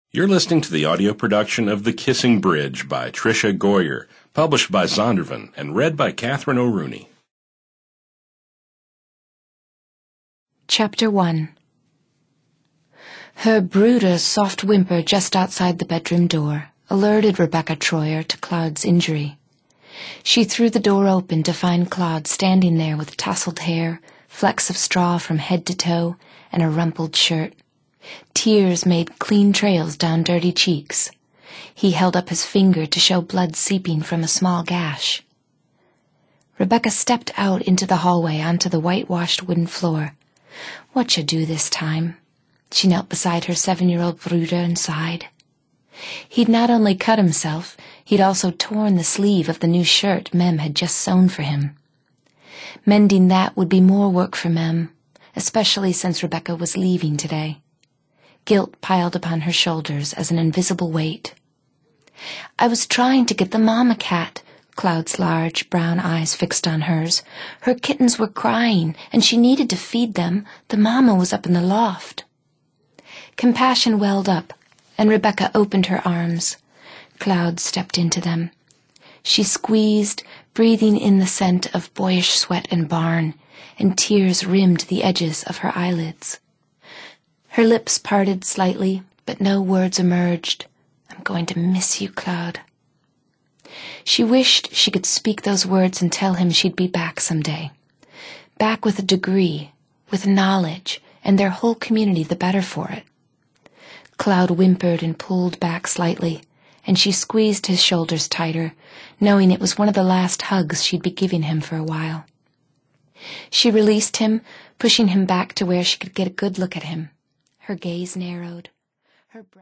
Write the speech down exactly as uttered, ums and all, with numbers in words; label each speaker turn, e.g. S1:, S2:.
S1: You're listening to the audio production of The Kissing Bridge by Tricia Goyer, published by Zondervan and read by Catherine O'Rooney.
S2: Chapter one. Her brooder's soft whimper just outside the bedroom door alerted Rebecca Troyer to Claude's injury. She threw the door open to find Claude standing there with tousled hair, flecks of straw from head to toe, and a rumpled shirt. Tears made clean trails down dirty cheeks. He held up his finger to show blood seeping from a small gash. Rebecca stepped out into the hallway onto the whitewashed wooden floor. What'd you do this time? She knelt beside her seven-year-old brooder and sighed. He'd not only cut himself, he'd also torn the sleeve of the new shirt Mem had just sewn for him. Mending that would be more work for Mem, especially since Rebecca was leaving today. Guilt piled upon her shoulders as an invisible weight. I was trying to get the mama cat, Claude's large brown eyes fixed on hers. Her kittens were crying, and she needed to feed them. The mama was up in the loft. Compassion welled up, and Rebecca opened her arms. Claude stepped into them. She squeezed, breathing in the scent of boyish sweat and barn, and tears rimmed the edges of her eyelids. Her lips parted slightly, but no words emerged. I'm going to miss you, Claude. She wished she could speak those words and tell him she'd be back someday. Back with a degree, with knowledge, and their whole community the better for it. Claude whimpered and pulled back slightly, and she squeezed his shoulders tighter, knowing it was one of the last hugs she'd be giving him for a while. She released him, pushing him back to where she could get a good look at him. Her gaze narrowed. Her breath